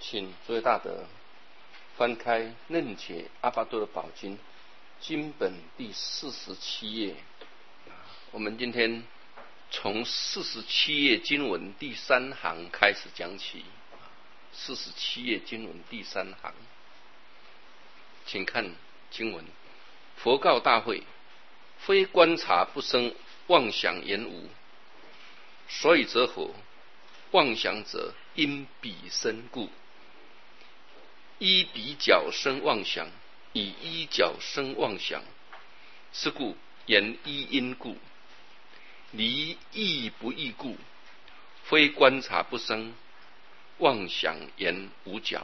请诸位大德翻开《楞解阿拔多的宝经》经本第47页。我们今天从47页经文第3行开始讲起。47页经文第3行，请看经文：佛告大会，非观察不生妄想言无，所以则否？妄想者因彼生故。依比较生妄想，以依较生妄想，是故言依因故。离义不义故，非观察不生妄想言无角。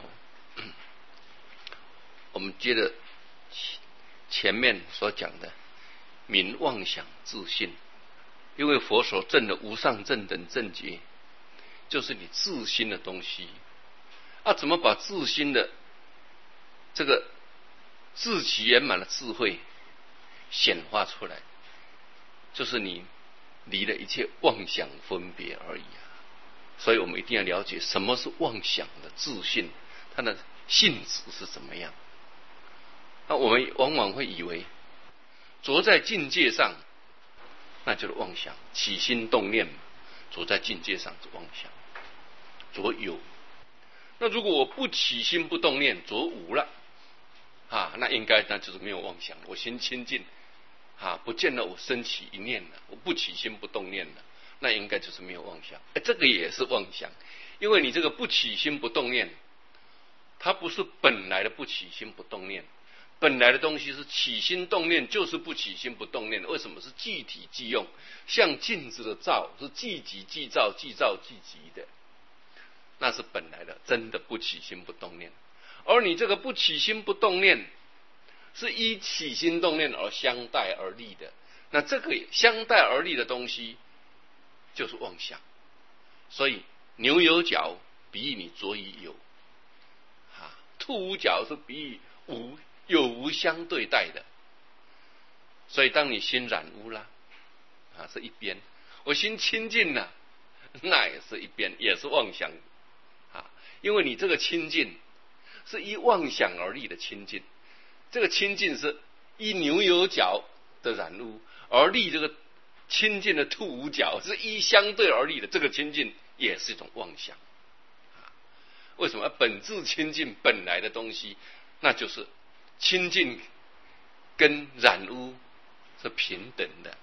我们接着前面所讲的名妄想自信，因为佛所证的无上正等正觉，就是你自心的东西怎么把自心的这个自己圆满的智慧显化出来？就是你离了一切妄想分别而已所以我们一定要了解什么是妄想的自信，它的性质是怎么样。我们往往会以为着在境界上那就是妄想，起心动念着在境界上是妄想，着有。那如果我不起心不动念，着无了那应该那就是没有妄想了。我心清净不见得我升起一念了，我不起心不动念了，那应该就是没有妄想。这个也是妄想，因为你这个不起心不动念，它不是本来的不起心不动念，本来的东西是起心动念，就是不起心不动念的。为什么是即体即用？像镜子的照是即即即照，即照即即的，那是本来的真的不起心不动念。而你这个不起心不动念是依起心动念而相待而立的，那这个相待而立的东西就是妄想。所以牛有角比喻你着于有兔无角是比喻无有无相对待的。所以当你心染污了是一边，我心清净了那也是一边，也是妄想因为你这个清净是依妄想而立的清净，这个清净是依牛有角的染污而立，这个清净的兔无角是依相对而立的，这个清净也是一种妄想。为什么？本质清净本来的东西，那就是清净跟染污是平等的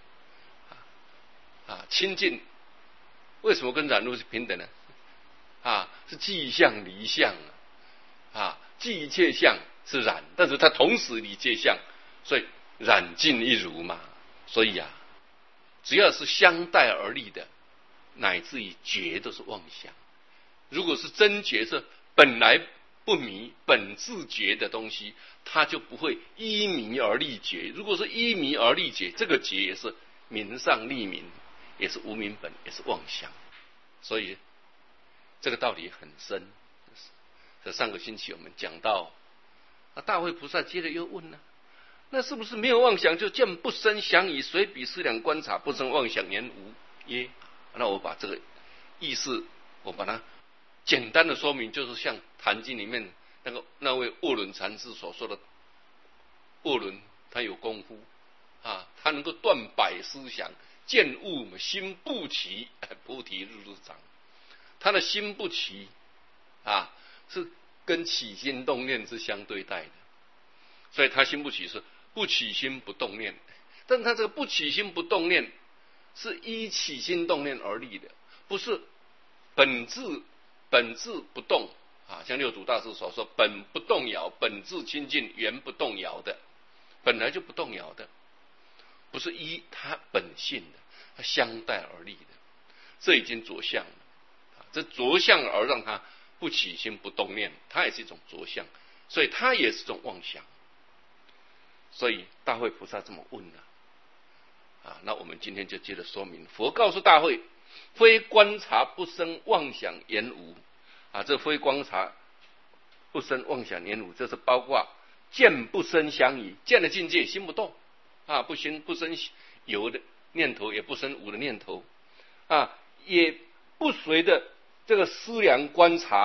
清净为什么跟染污是平等呢？是即相离相即一切相是染，但是它同时离界相，所以染尽一如嘛。所以只要是相待而立的，乃至于觉都是妄想。如果是真觉，是本来不迷本自觉的东西，它就不会依迷而立觉。如果是依迷而立觉，这个觉也是名上立名，也是无明本，也是妄想。所以这个道理很深。这上个星期我们讲到大慧菩萨接着又问那是不是没有妄想就见不生想以随彼思量观察不生妄想言无耶？那我把这个意思我把它简单的说明，就是像《坛经》里面那位卧轮禅师所说的，卧轮他有功夫他能够断百思想，见物心不齐，菩提日日长。他的心不齐是跟起心动念是相对待的，所以他心不齐是不起心不动念，但他这个不起心不动念是依起心动念而立的，不是本质不动像六祖大师所说，本不动摇，本质清净，原不动摇的，本来就不动摇的，不是依他本性的，他相待而立的，这已经着相了这着相而让他不起心不动念，它也是一种着相，所以它也是一种妄想。所以大慧菩萨这么问那我们今天就接着说明。佛告诉大慧，非观察不生妄想言无这非观察不生妄想言无，这是包括见不生想以，见的境界心不动不生有的念头，也不生无的念头也不随的这个思量观察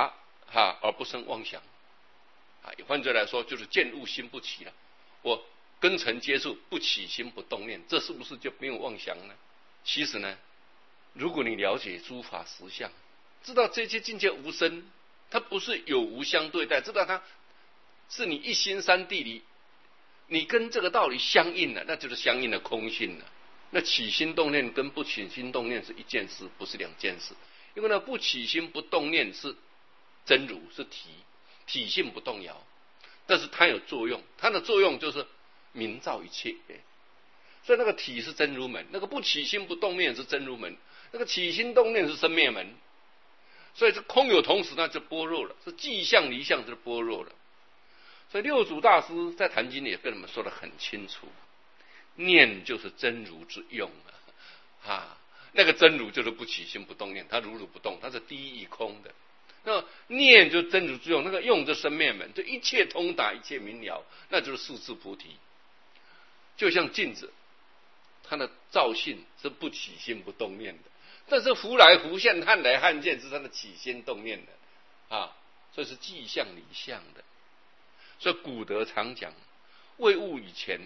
而不生妄想。换句来说，就是见物心不起了。我跟尘接触，不起心不动念，这是不是就没有妄想呢？其实呢，如果你了解诸法实相，知道这些境界无生，它不是有无相对待，知道它是你一心三谛里，你跟这个道理相应了，那就是相应的空性了。那起心动念跟不起心动念是一件事，不是两件事。因为呢，不起心不动念是真如，是体性不动摇，但是它有作用，它的作用就是明照一切。所以那个体是真如门，那个不起心不动念是真如门，那个起心动念是生灭门。所以这空有同时，那就般若了，是即相离相，就是般若了。所以六祖大师在《坛经》里也跟我们说得很清楚，念就是真如之用那个真如就是不起心不动念，它如如不动，它是第一义空的。那念就是真如之用，那个用就是生灭门，就一切通达，一切明了，那就是四智菩提。就像镜子，它的照性是不起心不动念的，但是浮来浮现，看来看见是它的起心动念的所以是即相离相的。所以古德常讲，未悟以前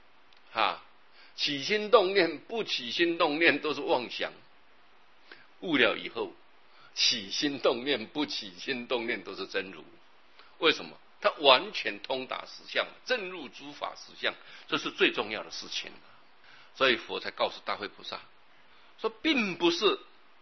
起心动念不起心动念都是妄想，悟了以后，起心动念不起心动念都是真如。为什么？它完全通达实相，正入诸法实相，这是最重要的事情。所以佛才告诉大慧菩萨说，并不是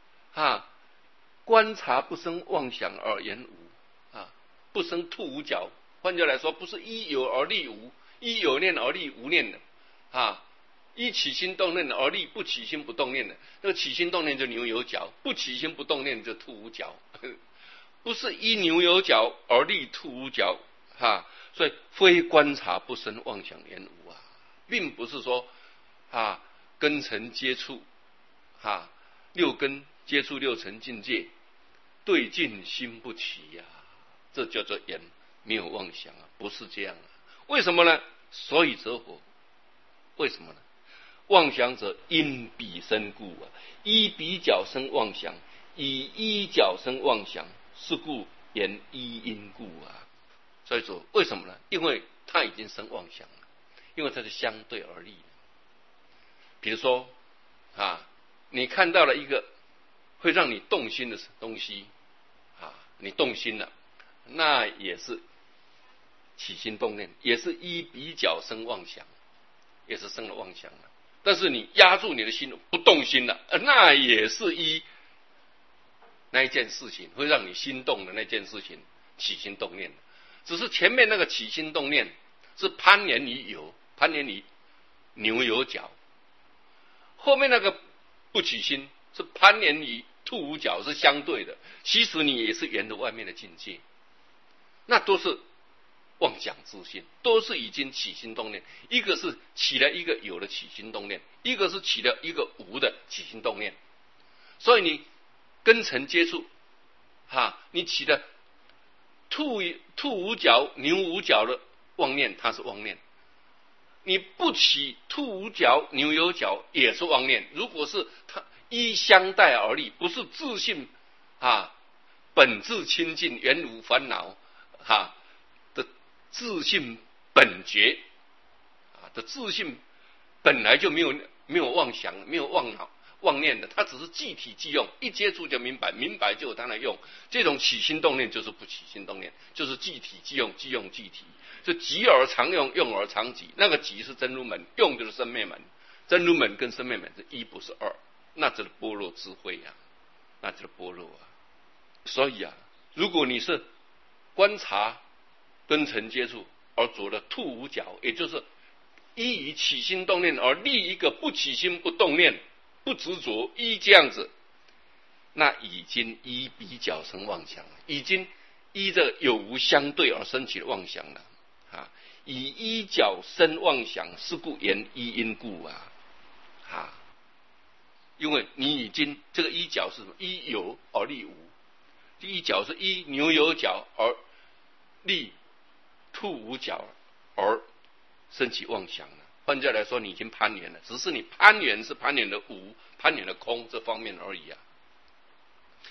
观察不生妄想而言无不生兔无角。换句来说，不是依有而立无，依有念而立无念的依起心动念而立不起心不动念的。那个起心动念就牛有角，不起心不动念就兔无角。不是依牛有角而立兔无角所以非观察不生妄想言无并不是说根尘接触六根接触六尘境界，对境心不起这叫做言没有妄想不是这样为什么呢？所以则佛。为什么呢？妄想者因彼生故依彼角生妄想，以依角生妄想，是故言依因故所以说为什么呢？因为他已经生妄想了，因为它是相对而立的。比如说你看到了一个会让你动心的东西你动心了，那也是起心动念，也是依彼角生妄想，也是生了妄想了。但是你压住你的心不动心了，那也是依那一件事情会让你心动的那件事情起心动念，只是前面那个起心动念是攀缘于有，攀缘于牛有角，后面那个不起心是攀缘于兔无角，是相对的。其实你也是沿着外面的境界，那都是妄想自信，都是已经起心动念。一个是起了一个有的起心动念，一个是起了一个无的起心动念。所以你跟尘接触你起了兔无角牛无角的妄念，它是妄念。你不起兔无角牛有角也是妄念。如果是它依相待而立，不是自性本自清净原无烦恼的自性本觉的自性本来就没有妄想，没有妄念的，它只是即体即用，一接触就明白，明白就有它的用。这种起心动念就是不起心动念，就是即体即用，即用即体，就即而常用，用而常即。那个即是真如门，用就是生灭门。真如门跟生灭门是一不是二，那就是般若智慧那就是般若所以如果你是观察跟尘接触而着了兔无角，也就是依于起心动念而立一个不起心不动念，不执着，依这样子，那已经依彼角生妄想了，已经依着有无相对而生起的妄想了以依角生妄想，是故言依因故因为你已经这个依角是什么？依有而立无，依角是依牛有角而立兔无角而生起妄想了。换句来说，你已经攀缘了，只是你攀缘是攀缘的无，攀缘的空这方面而已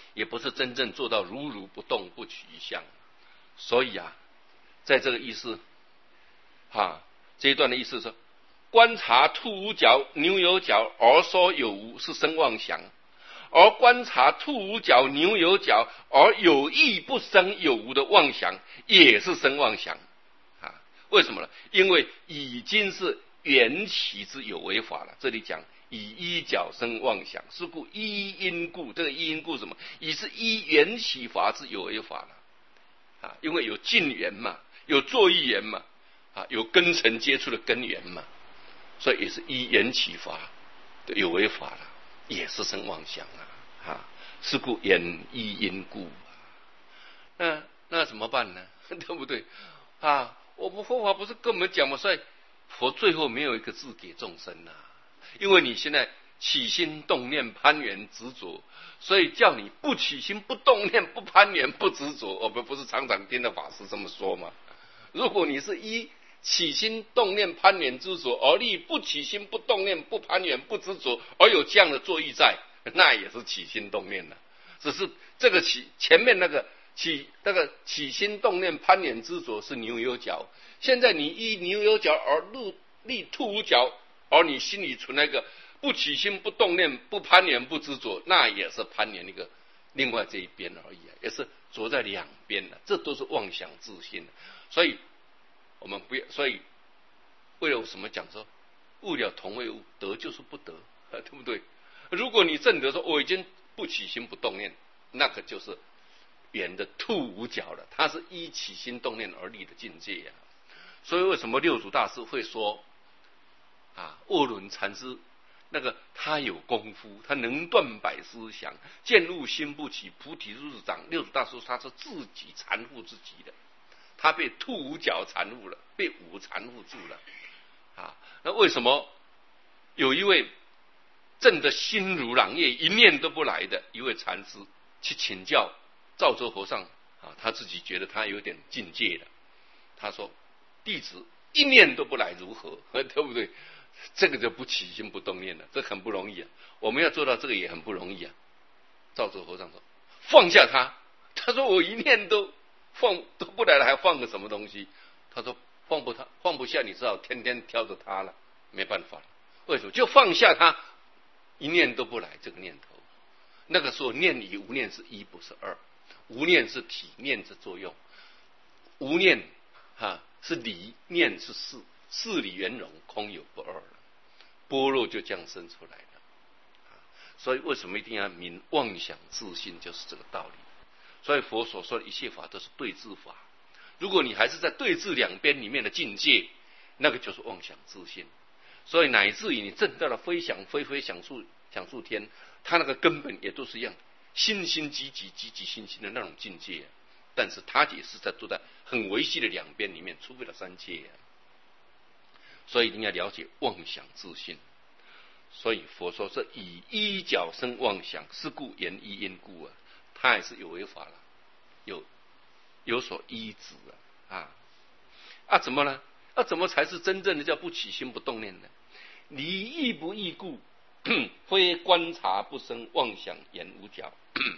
也不是真正做到如如不动不取一相。所以啊，在这个意思这一段的意思是，观察兔无角、牛有角而说有无是生妄想，而观察兔无角、牛有角而有意不生有无的妄想也是生妄想为什么呢？因为已经是缘起之有为法了。这里讲以一角生妄想，是故依因故。这个依因故什么？已是依缘起法之有为法了因为有近缘嘛，有作意缘嘛有根尘接触的根源嘛，所以也是依缘起法的有为法了，也是生妄想是故言依因故那怎么办呢？对不对我们佛法不是跟我们讲吗？所以佛最后没有一个字给众生因为你现在起心动念攀缘执着，所以叫你不起心不动念不攀缘不执着。我们不是常常听到法师这么说吗？如果你是依起心动念攀缘执着而立不起心不动念不攀缘不执着，而有这样的作意在，那也是起心动念了。只是这个前面那个起心动念攀缘执着是牛有角，现在你依牛有角而立兔无角，而你心里存那个不起心不动念不攀缘不执着，那也是攀缘那个另外这一边而已也是着在两边这都是妄想自信所以我们不要，所以为了什么讲说物了同为物，得就是不得对不对？如果你证得说我已经不起心不动念，那个就是圆的兔无角了，它是依起心动念而立的境界所以为什么六祖大师会说卧轮禅师那个他有功夫，他能断百思想，见物心不起，菩提如是长。六祖大师他是自己缠缚自己的，他被兔无角缠缚了，被五缠缚住了那为什么有一位证得心如朗月一念都不来的一位禅师去请教赵州和尚他自己觉得他有点境界了，他说弟子一念都不来如何对不对？这个就不起心不动念了，这很不容易我们要做到这个也很不容易赵州和尚说放下他，他说我一念都不来了，还放个什么东西？他说放不下，你知道天天挑着他了，没办法了。为什么？就放下他，一念都不来这个念头。那个时候念与无念是一，不是二。无念是体，念之作用；无念是理，念是事。事理圆融，空有不二了，般若就这样生出来了所以为什么一定要明妄想自信，就是这个道理。所以佛所说的一切法都是对治法，如果你还是在对治两边里面的境界，那个就是妄想自信。所以乃至于你证到了非想非非想处天，他那个根本也都是一样，心心积极积极心心的那种境界但是他也是在坐在很维系的两边里面，出不了三界所以一定要了解妄想自信。所以佛说是以一角生妄想，是故言依因故他也是有为法了，有所依止怎么呢？怎么才是真正的叫不起心不动念呢？离意不异故，非观察不生妄想言无角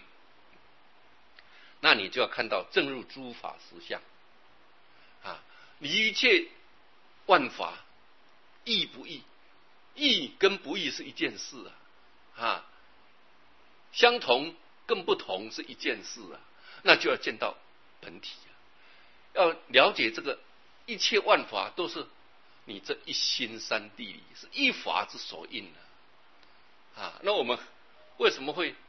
那你就要看到正入诸法实相离一切万法异不异，异跟不异是一件事相同跟不同是一件事那就要见到本体要了解这个一切万法都是你这一心三地里是一法之所应那我们为什么会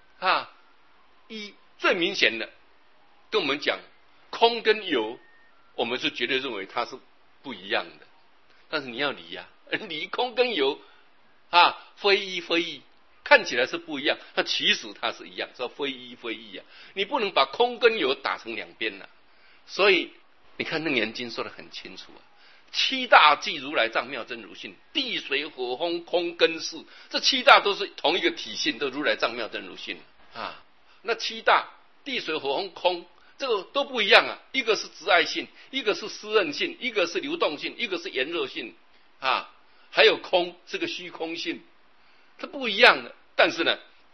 最明显的跟我们讲空跟有，我们是绝对认为它是不一样的，但是你要离离空跟有非一非异，看起来是不一样，它其实它是一样，叫非一非异你不能把空跟有打成两边所以你看楞严经说得很清楚七大即如来藏妙真如性，地水火风空跟识，这七大都是同一个体性，都如来藏妙真如性那七大地水火风空这个都不一样一个是执爱性，一个是湿润性，一个是流动性，一个是炎热性还有空是个虚空性，它不一样的。但是呢，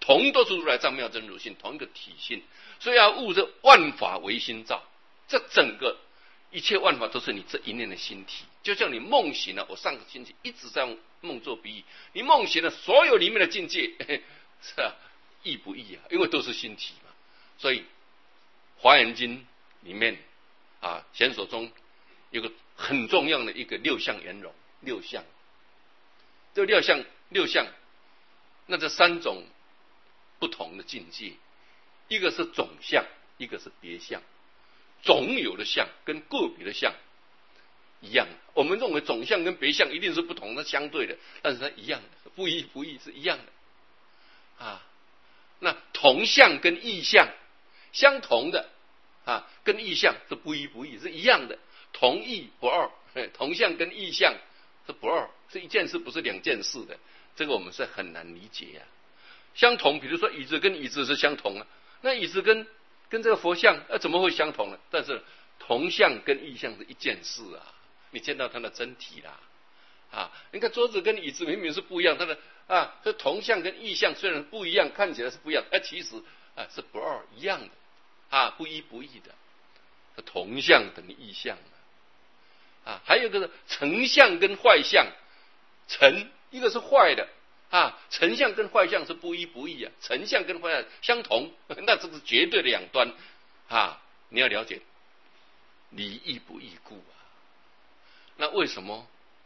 同都是如来藏妙真如性，同一个体性，所以要悟这万法唯心造，这整个一切万法都是你这一念的心体。就像你梦醒了，我上个星期一直在用梦做比喻，你梦醒了，所有里面的境界是吧，异不异啊？因为都是心体嘛。所以《华严经》里面啊，显手中有个很重要的一个六相圆融，六相，这六相，那这三种不同的境界，一个是总相，一个是别相。总有的相跟个别的相一样，我们认为总相跟别相一定是不同的、相对的，但是它一样的，不异不异是一样的啊。那同相跟异相相同的啊，跟异相是不异不异是一样的，同异不二，同相跟异相是不二，是一件事，不是两件事的。这个我们是很难理解啊。相同，比如说椅子跟椅子是相同啊，那椅子跟这个佛像怎么会相同呢？但是同相跟异相是一件事啊，你见到它的真体啦啊！你看桌子跟椅子明明是不一样，它的这同相跟异相虽然不一样，看起来是不一样，其实是不二一样的不一不异的，同相等于异相还有一个是成相跟坏相，成一个是坏的。成相跟坏相是不一不异啊，成相跟坏相相同，那这是绝对的两端你要了解离异不异故那为什么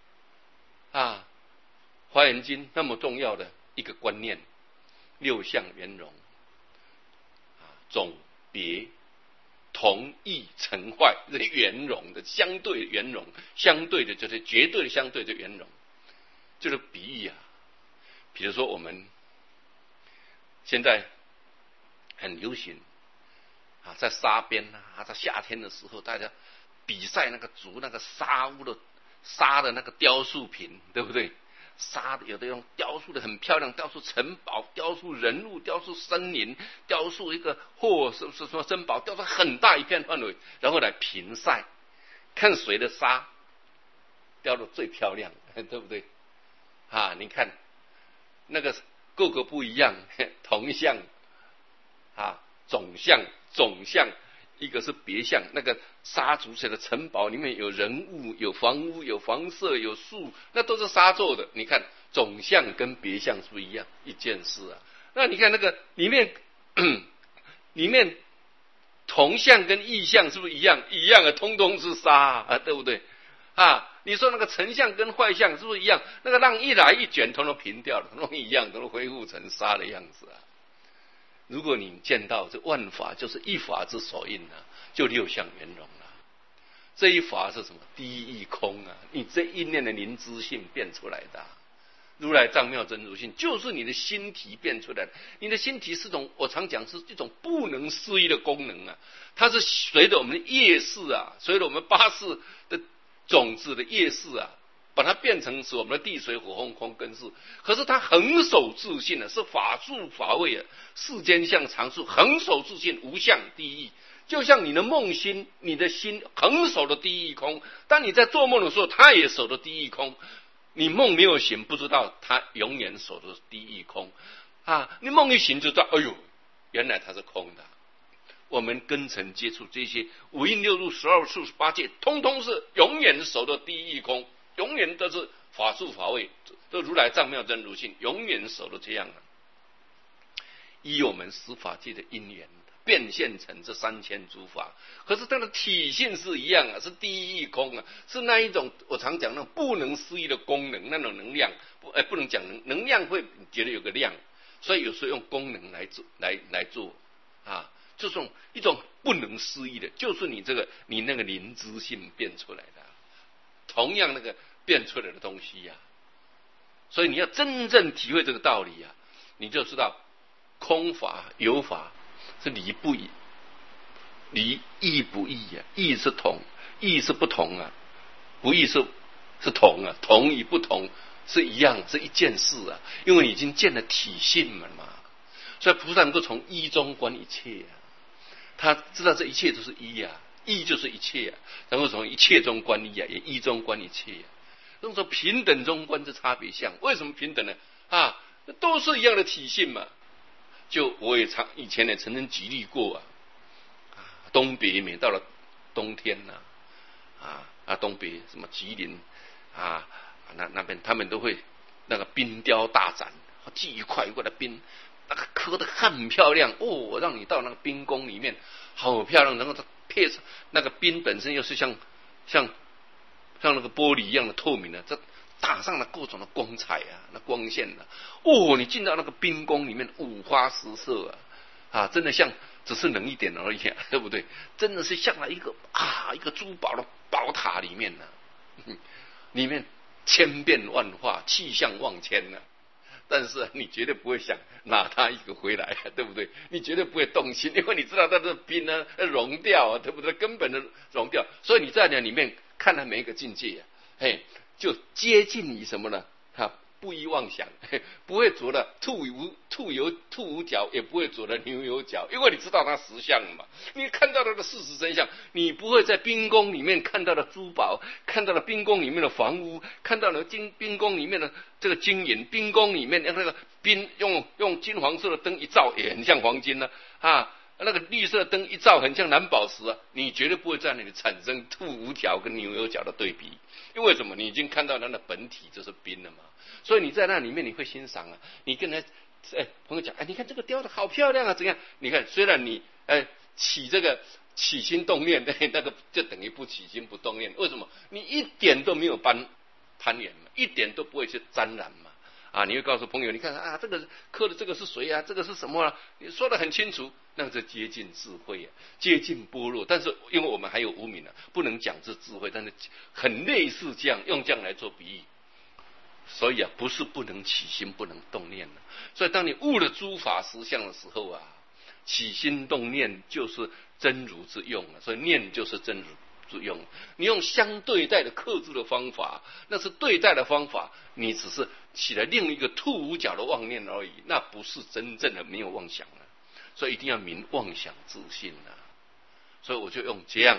华严经那么重要的一个观念，六相圆融总别同异成坏，这是圆融的，相对圆融，相对的就是绝对的相对的圆融，就是比喻比如说我们现在很流行在沙边在夏天的时候，大家比赛那个筑那个沙的那个雕塑品，对不对？沙的有的用雕塑的很漂亮，雕塑城堡，雕塑人物，雕塑森林，雕塑一个是什么珍宝，雕塑很大一片范围，然后来评赛，看谁的沙雕的最漂亮，对不对？你看那个个个不一样，同相总相，一个是别相。那个沙筑起来的城堡里面有人物，有房屋，有房舍，有树，那都是沙做的。你看总相跟别相是不一样一件事那你看那个里面同相跟异相是不是一样？一样的，通通是沙对不对？你说那个成相跟坏相是不是一样？那个浪一来一卷，统统平掉了，统统一样，都恢复成沙的样子如果你见到这万法就是一法之所应就六相圆融了。这一法是什么？第一义空你这一念的灵知性变出来的如来藏妙真如性，就是你的心体变出来的。你的心体是种，我常讲是一种不能思议的功能它是随着我们的业识随着我们八识的种子的业识把它变成是我们的地水火风空根识。可是它恒守自性是法住法位世间相常住，恒守自性无相第一。就像你的梦心，你的心恒守的第一空，当你在做梦的时候，它也守的第一空。你梦没有醒，不知道它永远守的第一空你梦一醒就知道，哎呦，原来它是空的。我们根尘接触这些五蕴六入12处18界，通通是永远守的第一空，永远都是法住法位，都如来藏妙真如性，永远守的这样依我们十法界的因缘变现成这3000诸法，可是它的体性是一样是第一空是那一种我常讲那种不能思议的功能，那种能量不能讲能量会觉得有个量，所以有时候用功能来做就是一种不能思议的，就是你那个灵知性变出来的同样那个变出来的东西所以你要真正体会这个道理你就知道空法有法是离不异，离异不异异是同，异是不同不异是同同与不同是一样，是一件事因为你已经见了体性了嘛。所以菩萨能够从一中观一切他知道这一切都是一一就是一切然后从一切中观一也一中观一切那种平等中观这差别相，为什么平等呢都是一样的体性嘛就我也以前也曾经举例过东北每到了冬天东北什么吉林那边他们都会那个冰雕大展，锯一块一块的冰，那个刻得很漂亮哦，让你到那个冰宫里面，好漂亮，然后它配上那个冰本身又是像那个玻璃一样的透明的，这打上了各种的光彩那光线你进到那个冰宫里面，五花十色真的像只是冷一点而已对不对？真的是像了一个珠宝的宝塔里面里面千变万化，气象万千但是你绝对不会想拿它一个回来对不对？你绝对不会动心，因为你知道它的冰融掉对不对？根本的融掉，所以你在那里面看它每一个境界就接近你什么呢？不宜妄想，不会着了兔无脚，也不会着了牛有脚，因为你知道它实相嘛。你看到它的事实真相，你不会在冰宫里面看到的珠宝，看到了冰宫里面的房屋，看到了冰宫里面的这个金银，冰宫里面那个冰用金黄色的灯一照，也很像黄金那个绿色的灯一照，很像蓝宝石你绝对不会在那里产生兔无脚跟牛有脚的对比，因为什么？你已经看到它的本体就是冰了嘛。所以你在那里面你会欣赏你跟朋友讲你看这个雕的好漂亮怎样？你看虽然你起心动念那个就等于不起心不动念，为什么？你一点都没有攀岩嘛，一点都不会去沾染嘛你会告诉朋友，你看这个刻的这个是谁这个是什么你说得很清楚，那是接近智慧接近般若。但是因为我们还有无明不能讲是智慧，但是很类似这样，用这样来做比喻。所以不是不能起心不能动念所以当你悟了诸法实相的时候起心动念就是真如之用所以念就是真如之用。你用相对待的克制的方法，那是对待的方法，你只是起了另一个兔无脚的妄念而已，那不是真正的没有妄想所以一定要明妄想自性所以我就用这样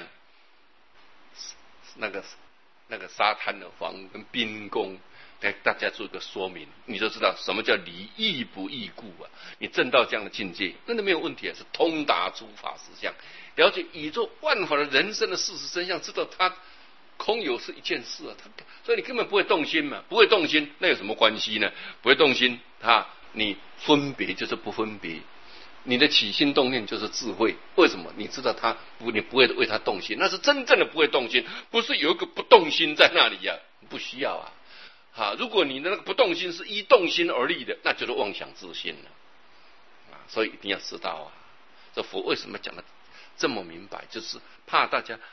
那个沙滩的房屋跟冰宫给大家做一个说明，你就知道什么叫离异不异故你证到这样的境界，真的没有问题是通达诸法实相，了解宇宙万法的人生的事实真相，知道它空有是一件事所以你根本不会动心嘛，不会动心那有什么关系呢？不会动心你分别就是不分别，你的起心动念就是智慧。为什么？你知道你不会为它动心，那是真正的不会动心，不是有一个不动心在那里不需要如果你的那个不动心是依动心而立的，那就是妄想自性了所以一定要知道这佛为什么讲的这么明白，就是怕大家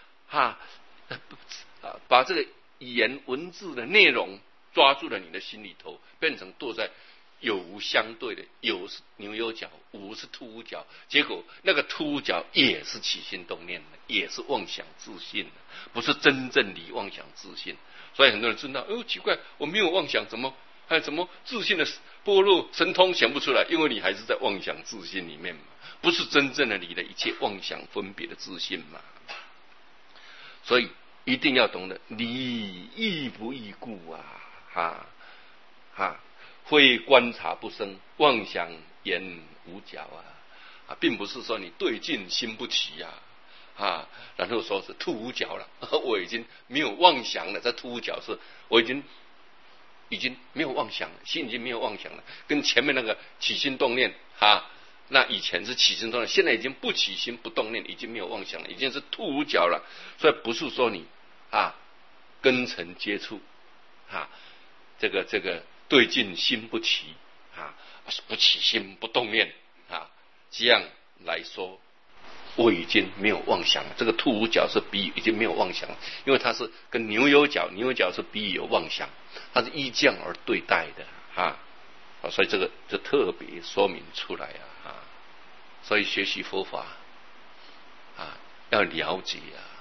把这个语言文字的内容抓住了你的心里头，变成堕在有无相对的，有是牛有角，无是兔无角，结果那个兔无角也是起心动念的，也是妄想自性的，不是真正理妄想自性。所以很多人知道奇怪，我没有妄想，怎么自信的般若神通想不出来？因为你还是在妄想自性里面嘛，不是真正的理了一切妄想分别的自性嘛。所以一定要懂得理异不异故非观察不生，妄想言无角并不是说你对境心不起然后说是兔无角了我已经没有妄想了，这兔无角是我已经没有妄想了，心已经没有妄想了，跟前面那个起心动念那以前是起心动念，现在已经不起心不动念，已经没有妄想了，已经是兔无角了。所以不是说你根尘接触这个对境心不起不起心不动念这样来说我已经没有妄想了。这个兔无角是比喻已经没有妄想了，因为它是跟牛有角，牛有角是比喻有妄想，它是依这样而对待的所以这个就特别说明出来所以学习佛法要了解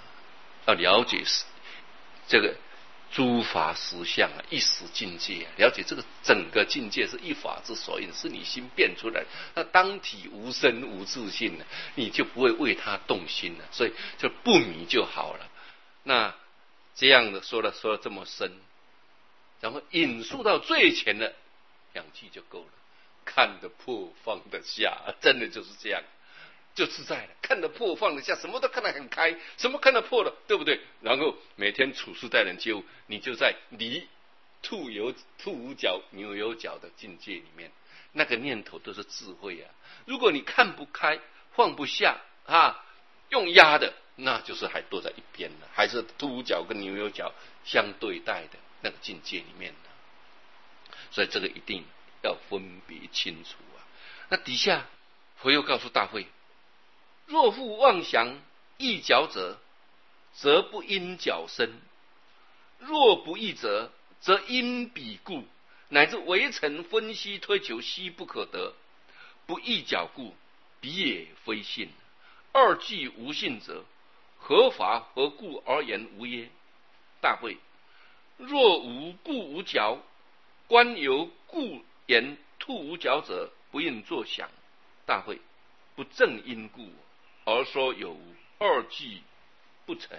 这个诸法实相一时境界了解这个整个境界是一法之所因，是你心变出来，那当体无生无自性你就不会为它动心了，所以就不迷就好了。那这样的说了这么深，然后引述到最前的2句就够了。 看得破放得下，真的就是这样，就自在了。看得破放得下，什么都看得很开，什么看得破了，对不对？然后每天处事待人接物，你就在离兔无脚牛有脚的境界里面，那个念头都是智慧啊。如果你看不开放不下用压的，那就是还躲在一边了，还是兔无脚跟牛有脚相对待的那个境界里面的。所以这个一定要分别清楚啊。那底下佛又告诉大会：若复妄想异脚者，则不因脚生；若不异者，则因彼故，乃至微尘分析推求，悉不可得。不异脚故，彼也非信。二既无信者，何法何故而言无耶？大会：若无故无脚，观由故言兔无脚者，不应作想。大会：不正因故而说有无，二既不成。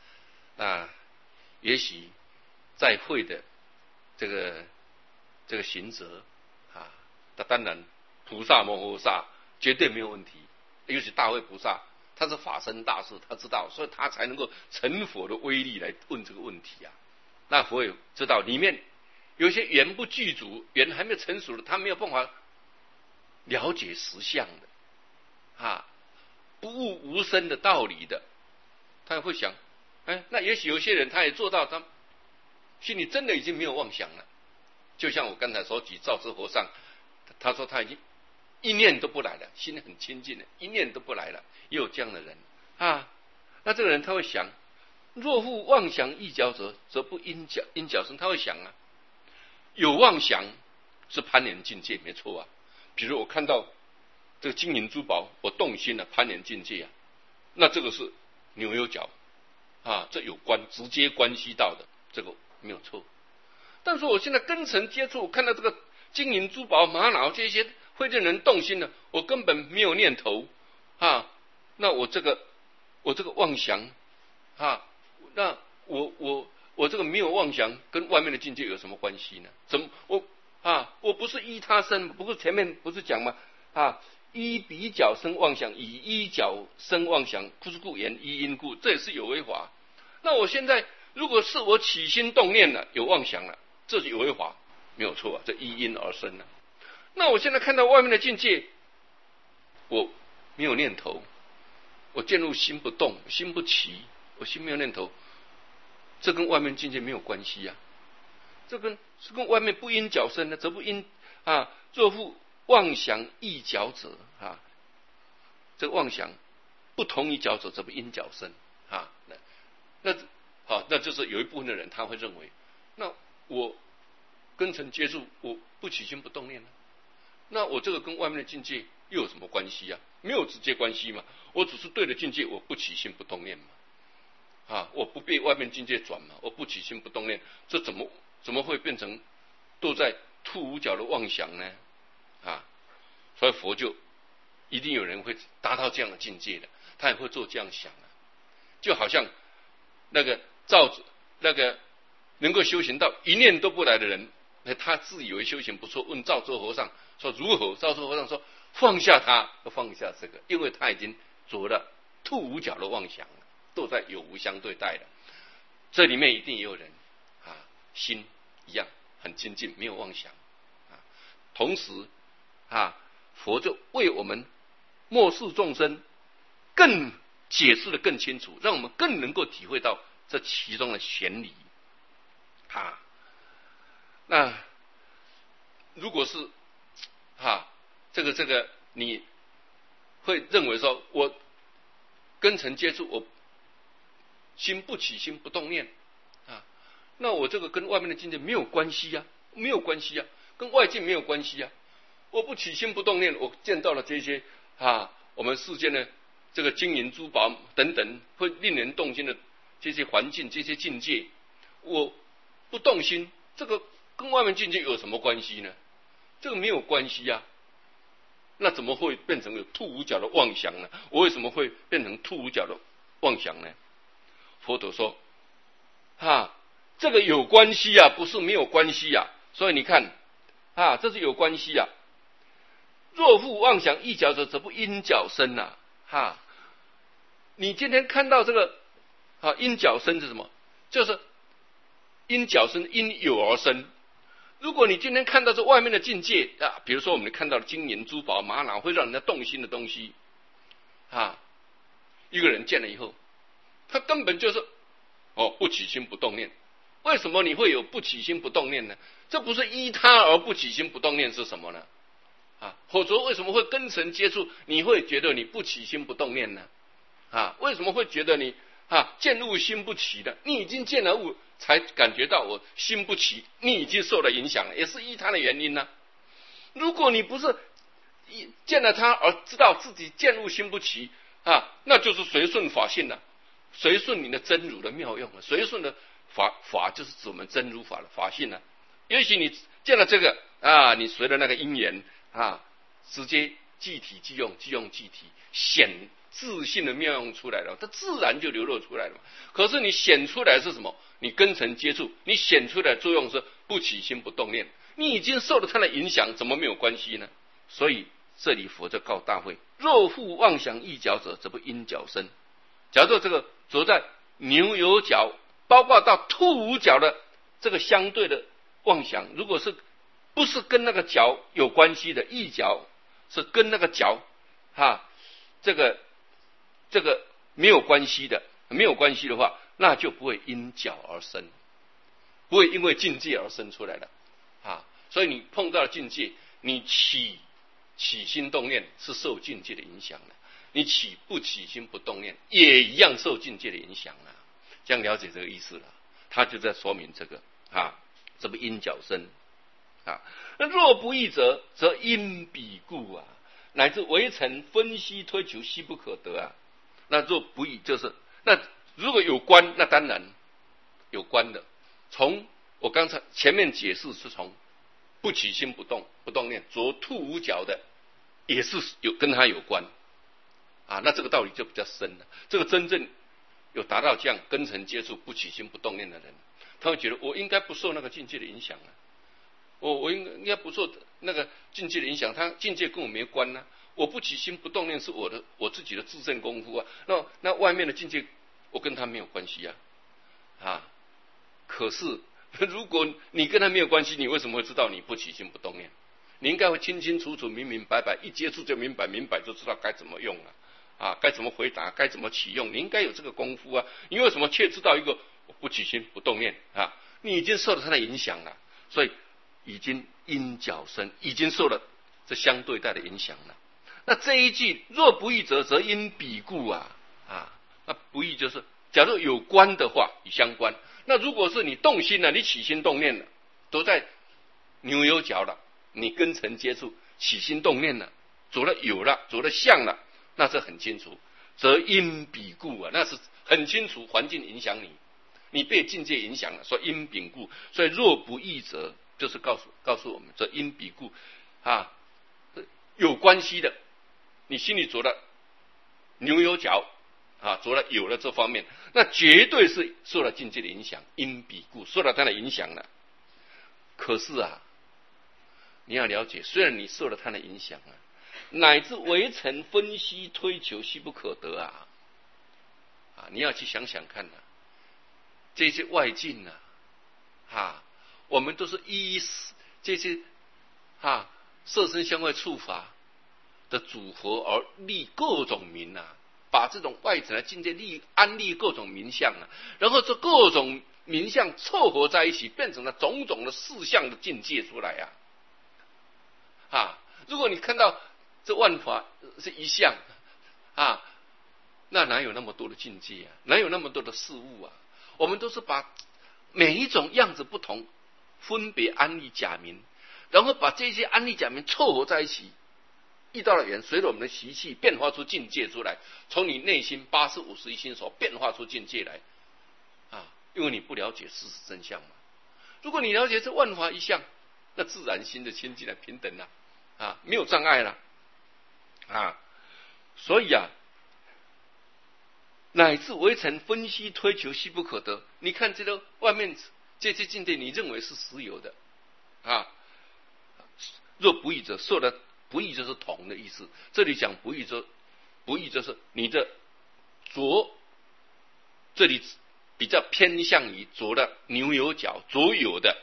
也许在会的这个行者那当然菩萨摩诃萨绝对没有问题，尤其大会菩萨他是法身大士，他知道，所以他才能够成佛的威力来问这个问题啊。那佛也知道里面有些缘不具足，缘还没有成熟的，他没有办法了解实相的不悟无生的道理的，他也会想，那也许有些人他也做到，他心里真的已经没有妄想了。就像我刚才所举照知和尚，他说他已经一念都不来了，心里很清净了，一念都不来了。也有这样的人那这个人他会想：若复妄想异脚者，则不因脚生。他会想有妄想是攀缘境界，没错啊。比如我看到这个金银珠宝，我动心了，攀缘境界那这个是牛有角这有直接关系到的，这个没有错。但是我现在根尘接触，看到这个金银珠宝玛瑙这些会令人动心的，我根本没有念头那我这个妄想那我这个没有妄想跟外面的境界有什么关系呢？怎么我不是依他生，不是前面不是讲吗依彼脚生妄想，以依脚生妄想，故言依因故，这也是有为法。那我现在如果是我起心动念了，有妄想了，这是有为法，没有错这依因而生那我现在看到外面的境界，我没有念头，我渐入心不动，心不起，我心没有念头，这跟外面境界没有关系这是跟外面不因脚生的，则不因若复妄想异脚者这个妄想不同于脚者，则不因脚生那就是有一部分的人他会认为，那我跟尘接触，我不起心不动念那我这个跟外面的境界又有什么关系没有直接关系嘛，我只是对着境界，我不起心不动念嘛我不被外面境界转嘛，我不起心不动念，这怎么会变成都在兔无脚的妄想呢所以佛就一定有人会达到这样的境界的，他也会做这样想就好像那个能够修行到一念都不来的人，他自以为修行不错，问照周和尚说如何？照周和尚说放下他，放下这个，因为他已经着了兔无脚的妄想了，都在有无相对待了。这里面一定也有人心一样很清净，没有妄想同时佛就为我们末世众生更解释的更清楚，让我们更能够体会到这其中的玄理那如果是这个你会认为说，我跟尘接触，我心不起心不动念那我这个跟外面的境界没有关系没有关系跟外境没有关系我不起心不动念，我见到了这些我们世间的这个金银珠宝等等会令人动心的这些环境这些境界，我不动心，这个跟外面境界有什么关系呢？这个没有关系那怎么会变成有兔无脚的妄想呢？我为什么会变成兔无脚的妄想呢？佛陀说这个有关系不是没有关系所以你看这是有关系若复妄想一角者，则不因角生呐。哈，你今天看到这个因角生是什么？就是因角生，因有而生。如果你今天看到这外面的境界啊，比如说我们看到的金银珠宝玛瑙，会让人家动心的东西啊，一个人见了以后，他根本就是不起心不动念。为什么你会有不起心不动念呢？这不是依他而不起心不动念是什么呢？否则为什么会跟神接触，你会觉得你不起心不动念呢？为什么会觉得你见物心不起的？你已经见了物，才感觉到我心不起，你已经受了影响了，也是依他的原因呢。如果你不是见了他而知道自己见物心不起那就是随顺法性了，随顺你的真如的妙用了，随顺的法就是指我们真如法的法性了。也许你见了这个你随着那个因缘直接即体即用，即用即体，显自信的妙用出来了，它自然就流露出来了。可是你显出来是什么？你跟尘接触，你显出来的作用是不起心不动念，你已经受了它的影响，怎么没有关系呢？所以这里佛就告大会：若复妄想一角者，则不因角生。假如这个着在牛有角，包括到兔无角的这个相对的妄想，如果是不是跟那个角有关系的，一角是跟那个角这个没有关系的，没有关系的话，那就不会因角而生，不会因为境界而生出来的所以你碰到了境界，你起心动念是受境界的影响的，你不起心不动念也一样受境界的影响这样了解这个意思了，他就在说明这个这不因角生那若不异者，则因彼故乃至微尘分析推求，悉不可得那若不异，就是那如果有关，那当然有关的。从我刚才前面解释是从不起心不动念着兔无角的，也是跟他有关那这个道理就比较深了。这个真正有达到这样跟尘接触不起心不动念的人，他会觉得我应该不受那个境界的影响我应该不受那个境界的影响，他境界跟我没关我不起心不动念是我自己的自证功夫那外面的境界我跟他没有关系可是如果你跟他没有关系，你为什么会知道你不起心不动念？你应该会清清楚楚明明白白，一接触就明白就知道该怎么用该怎么回答，该怎么启用，你应该有这个功夫你为什么却知道一个不起心不动念你已经受了他的影响了，所以已经因角生，已经受了这相对待的影响了。那这一句若不异者，则因彼故那不异就是假如有关的话，与相关。那如果是你动心了，你起心动念了，都在牛有角了，你跟尘接触，起心动念了，着了有了，着了相了，那是很清楚，则因彼故那是很清楚环境影响你，你被境界影响了，所以因彼故。所以若不异者，就是告诉我们，这因彼故有关系的，你心里着了牛有角着了有了这方面，那绝对是受了境界的影响，因彼故受了它的影响了。可是你要了解，虽然你受了它的影响乃至微尘分析推求，悉不可得你要去想想看这些外境我们都是依这些色身香味触法的组合而立各种名把这种外在的境界安立各种名相然后这各种名相凑合在一起，变成了种种的事相的境界出来如果你看到这万法是一相那哪有那么多的境界哪有那么多的事物我们都是把每一种样子不同分别安立假名，然后把这些安立假名凑合在一起，遇到了缘，随着我们的习气变化出境界出来，从你内心80、51心所变化出境界来因为你不了解事实真相嘛。如果你了解这万法一相，那自然心的清净平等没有障碍了所以乃至微尘分析推求，悉不可得。你看这个外面这些境界，你认为是实有的若不异者，受了不异就是同的意思。这里讲不异就是你的左，这里比较偏向于左的牛油角，所有的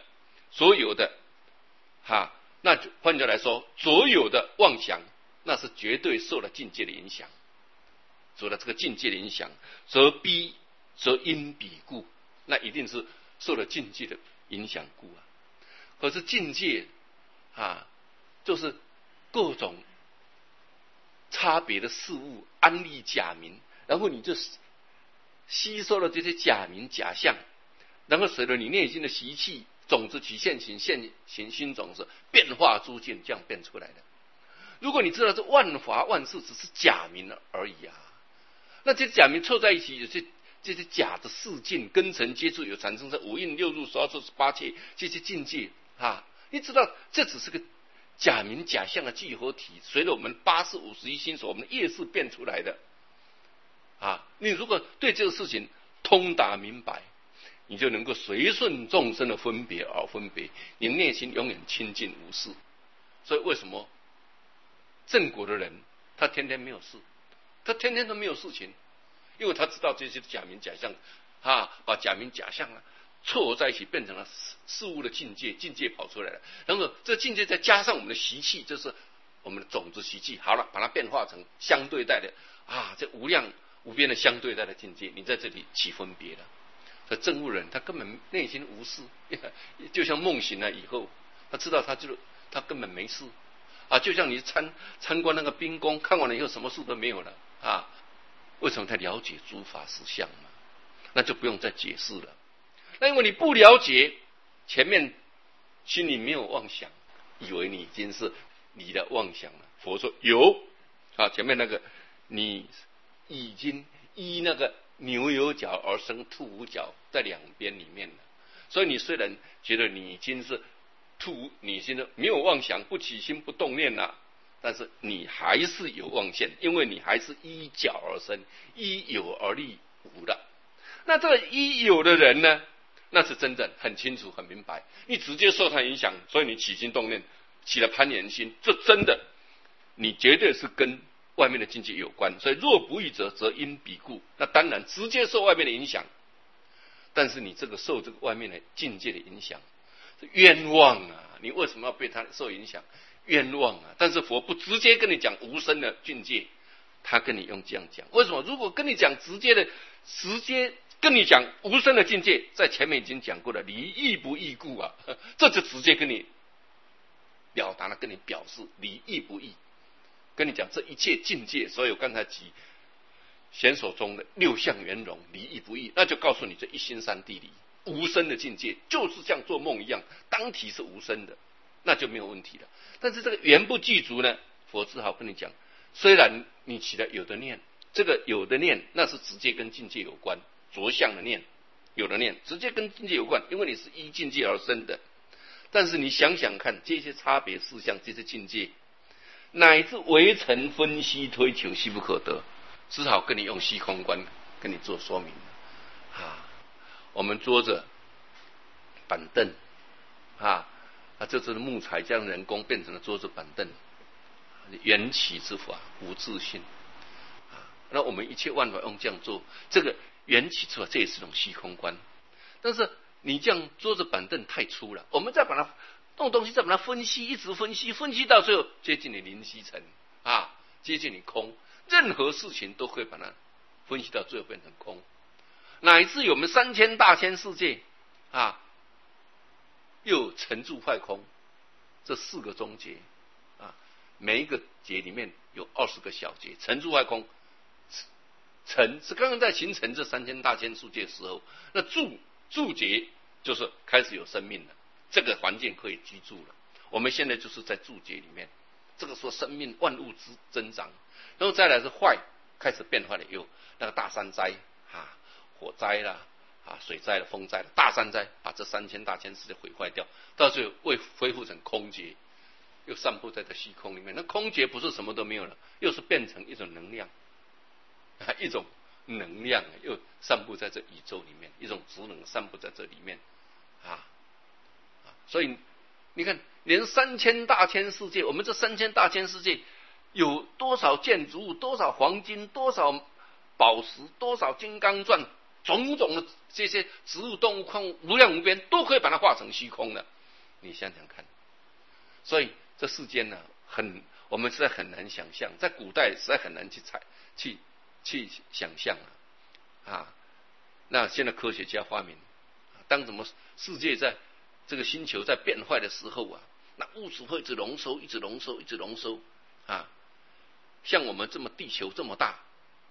那就换句来说，所有的妄想，那是绝对受了境界的影响，受了这个境界的影响，则因彼故，那一定是受了境界的影响故啊。可是境界就是各种差别的事物安立假名，然后你就吸收了这些假名假象，然后随着你内心的习气种子起现行，现行新种子变化诸境，这样变出来的。如果你知道这万法万事只是假名而已那这些假名凑在一起，有些这些假的事境根尘接触，有产生这五蕴六入十二处十八切这些境界你知道这只是个假名假象的聚合体，随着我们八识五十一心所我们的业识变出来的你如果对这个事情通达明白，你就能够随顺众生的分别而分别，你内心永远清净无事。所以为什么正果的人他天天没有事，他天天都没有事情？因为他知道这些假名假象把假名假象凑合在一起变成了事物的境界跑出来了，然后这境界再加上我们的习气，就是我们的种子习气，好了，把它变化成相对待的这无量无边的相对待的境界，你在这里起分别了。这正悟人他根本内心无事，就像梦醒了以后，他知道他根本没事就像你参观那个冰宫，看完了以后什么事都没有了为什么他了解诸法实相嘛？那就不用再解释了。那因为你不了解，前面心里没有妄想，以为你已经是你的妄想了。佛说有前面那个你已经依那个牛有角而生兔无角在两边里面了，所以你虽然觉得你已经是你现在没有妄想，不起心不动念了，但是你还是有妄见，因为你还是依角而生，依有而立无的。那这个依有的人呢，那是真正很清楚很明白，你直接受他影响，所以你起心动念起了攀缘心，这真的你绝对是跟外面的境界有关。所以若不异者，则因彼故，那当然直接受外面的影响，但是你这个受这个外面的境界的影响冤枉你为什么要被他受影响？冤枉但是佛不直接跟你讲无生的境界，他跟你用这样讲。为什么？如果跟你讲直接跟你讲无生的境界，在前面已经讲过了，离异不异故这就直接跟你表达了，跟你表示离异不异，跟你讲这一切境界，所有刚才提显所中的六相圆融，离异不异，那就告诉你这一心三地理无生的境界，就是像做梦一样，当体是无生的，那就没有问题了。但是这个缘不具足呢，佛只好跟你讲，虽然你起了有的念，这个有的念那是直接跟境界有关，着相的念，有的念直接跟境界有关，因为你是依境界而生的。但是你想想看，这些差别事项，这些境界，乃至微尘分析推求，悉不可得，只好跟你用虚空观跟你做说明我们桌子板凳这是木材将人工变成了桌子板凳，缘起之法无自性那我们一切万法用这样做，这个缘起之法这也是一种虚空观。但是你这样桌子板凳太粗了，我们再把它动东西，再把它分析，一直分析到最后接近你零析层接近你空，任何事情都可以把它分析到最后变成空，乃至于我们3000大千世界又沉住坏空这4个中节每一个节里面有20个小节，沉住坏空，沉是刚刚在形成这3000大千世界的时候，那住节就是开始有生命了，这个环境可以居住了。我们现在就是在住节里面，这个时候生命万物之增长，然后再来是坏，开始变坏了，有那个大山灾火灾啦水灾了，风灾了，大山灾把这3000大千世界毁坏掉，到最后会恢复成空劫，又散布在这虚空里面。那空劫不是什么都没有了，又是变成一种能量一种能量又散布在这宇宙里面，一种职能散布在这里面所以你看，连3000大千世界，我们这3000大千世界有多少建筑物，多少黄金，多少宝石，多少金刚钻，种种的这些植物、动物、矿物，无量无边，都可以把它化成虚空的。你想想看，所以这世间呢，我们实在很难想象，在古代实在很难去想象啊。那现在科学家发明，当什么世界在这个星球在变坏的时候啊，那物质会一直浓缩，一直浓缩，一直浓缩啊。像我们地球这么大，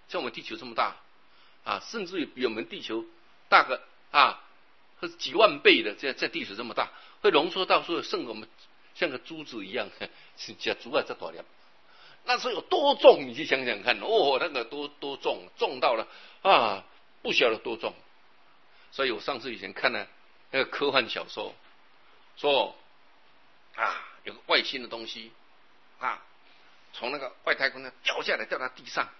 甚至于比我们地球大个几万倍的，在地球这么大，会浓缩到说剩我们像个珠子一样，像珠啊这大粒，那是有多重？你去想想看，那个多重，重到了不晓得多重。所以我上次以前看了那个科幻小说，说有个外星的东西从那个外太空掉下来，掉到地上。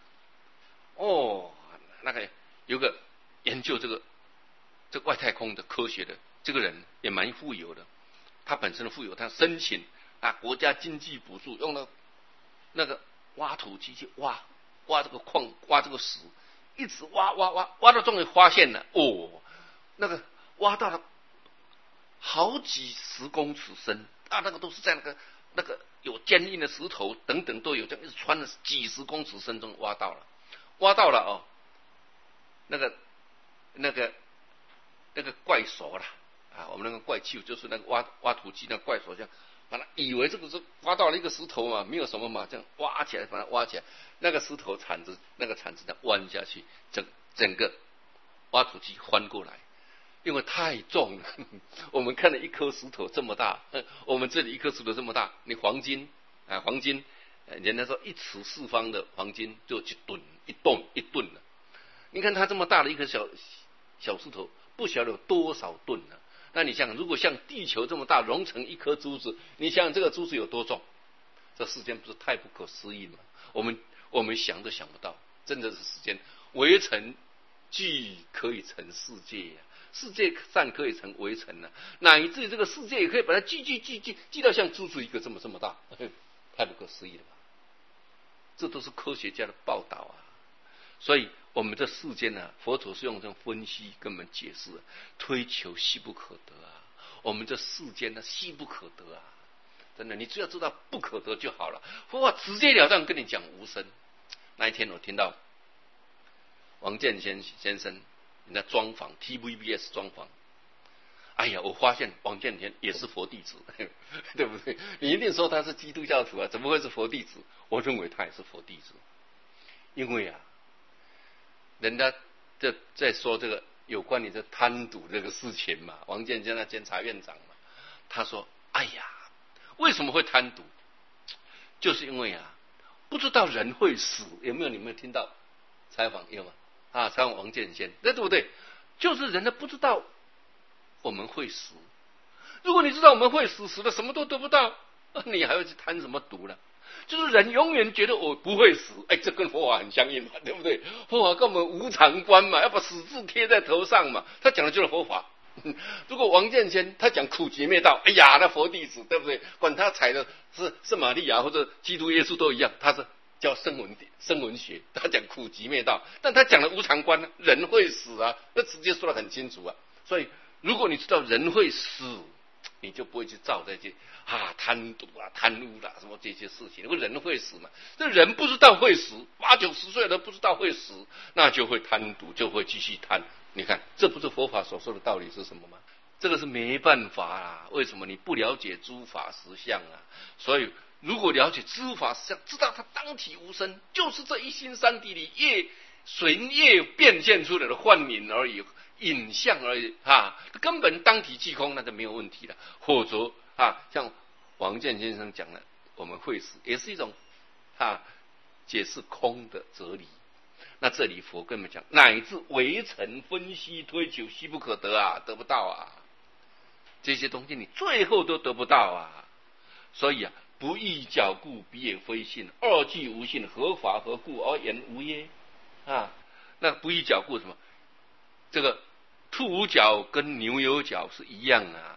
那个有个研究这个外太空的科学的这个人也蛮富有的，他本身的富有，他申请国家经济补助，用了那个挖土机去挖这个矿，挖这个石，一直挖到终于发现了，那个挖到了好几十公尺深那个都是在那个有坚硬的石头等等都有，这样一直穿了几十公尺深中挖到了那个怪手啦我们那个怪兽就是那个挖土机那个怪手，这样把它以为这个是挖到了一个石头嘛，没有什么嘛，这样挖起来，把它挖起来，那个石头铲子这样弯下去，整个挖土机翻过来，因为太重了。我们看了一颗石头这么大，我们这里一颗石头这么大，你黄金，人家说1尺4方的黄金就一吨了。你看它这么大的一颗小石头，不晓得有多少吨呢？那你想，如果像地球这么大融成一颗珠子，你想这个珠子有多重？这世间不是太不可思议吗？我们想都想不到，真的是世间微尘具可以成世界世界上可以成微尘乃至这个世界也可以把它聚到像珠子一个这么大，太不可思议了吧？这都是科学家的报道所以我们这世间佛陀是用这种分析跟我们解释，推求稀不可得我们这世间稀不可得真的，你只要知道不可得就好了。佛法直截了当跟你讲无生。那一天我听到王建先生你在专访 TVBS 专访，我发现王建天也是佛弟子，对不对？你一定说他是基督教徒怎么会是佛弟子？我认为他也是佛弟子，因为人家在说这个有关你这贪赌这个事情嘛，王建坚监察院长嘛，他说为什么会贪赌？就是因为不知道人会死。有没有？你们听到采访有吗？采访王建坚，对不对？就是人家不知道我们会死。如果你知道我们会死，死了什么都得不到，你还会去贪什么赌呢？就是人永远觉得我不会死，这跟佛法很相应嘛，对不对？佛法跟我们无常观嘛，要把死字贴在头上嘛，他讲的就是佛法。如果王建谦他讲苦集灭道，那佛弟子，对不对？管他采的是圣玛利亚或者基督耶稣都一样，他是叫声闻学，他讲苦集灭道，但他讲的无常观人会死那直接说得很清楚所以如果你知道人会死，你就不会去造这些贪赌贪污什么这些事情。因为人会死嘛，这人不知道会死，80、90岁了不知道会死，那就会贪赌，就会继续贪。你看，这不是佛法所说的道理是什么吗？这个是没办法为什么？你不了解诸法实相所以如果了解诸法实相，知道它当体无生，就是这一心三谛里随业变现出来的幻影而已，影像而已根本当体即空，那就没有问题了。或者像王建先生讲的，我们会死也是一种解释空的哲理。那这里佛跟我们讲，乃至微尘分析推求稀不可得得不到这些东西你最后都得不到所以不异教故，彼也非信；二俱无信，何法何故而言无耶？那不异教故什么？这个兔无脚跟牛有脚是一样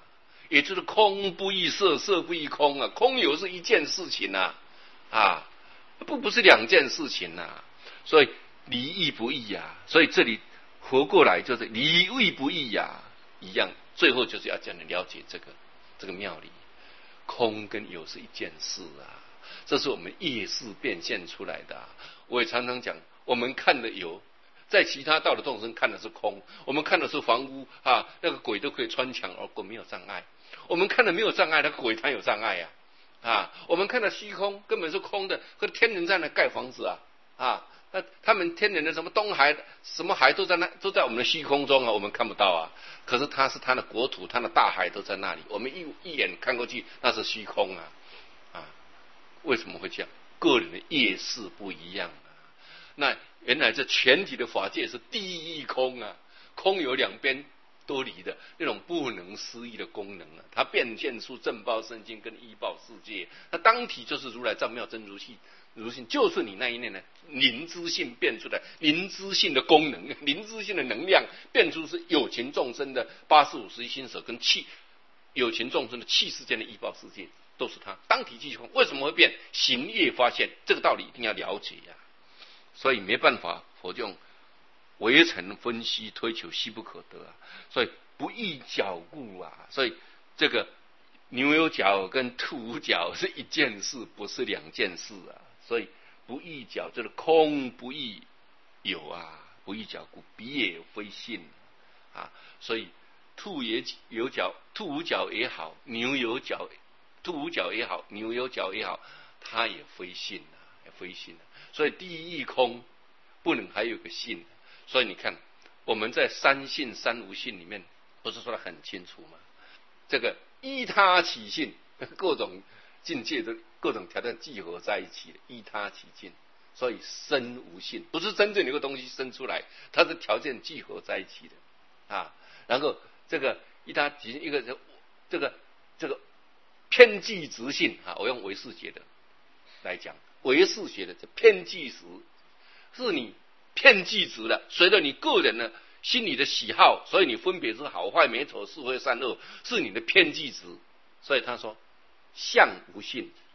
也就是空不异色，色不异空啊。空有是一件事情啊，不是两件事情啊。所以离异不异啊。所以这里活过来就是离异不异啊，一样。最后就是要叫你了解这个妙理，空跟有是一件事啊。这是我们业识变现出来的啊。我也常常讲，我们看的有，在其他道的众生看的是空，我们看的是房屋啊，那个鬼都可以穿墙而过，没有障碍。我们看的没有障碍，那个鬼他有障碍啊。我们看的虚空根本是空的，和天人在那盖房子啊。那他们天人的什么东海什么海都在那，都在我们的虚空中啊，我们看不到啊。可是他是他的国土，他的大海都在那里，我们一眼看过去那是虚空啊。为什么会这样？个人的业识不一样啊。那原来这全体的法界是第一空啊，空有两边都离的那种不能思议的功能啊，它变现出正报身心跟依报世界。那当体就是如来藏妙真如性，如性就是你那一念的灵知性变出来，灵知性的功能，灵知性的能量变出是有情众生的85心舍跟气，有情众生的气世间的依报世界。都是它当体即空，为什么会变？行业发现这个道理一定要了解呀。所以没办法，佛就用微尘分析推求，悉不可得啊。所以不异角故啊。所以这个牛有角跟兔无角是一件事，不是两件事啊。所以不异角就是空不异有啊，不异角故，彼也非信啊。所以兔也有角，兔无角也好，牛有角。兔无角也好，牛有角也好，它也非信啊，也非信啊。所以第一义空不能还有个信。所以你看我们在三信三无信里面不是说得很清楚吗？这个依他起信，各种境界的各种条件集合在一起的，依他起信。所以生无信不是真正有个东西生出来，它是条件集合在一起的啊。然后这个依他起信，一个这个偏计直性啊，我用唯识学的来讲，唯识学的这偏计直是你偏计直了，随着你个人的心理的喜好，所以你分别是好坏美丑是非善恶，是你的偏计直。所以他说相无信，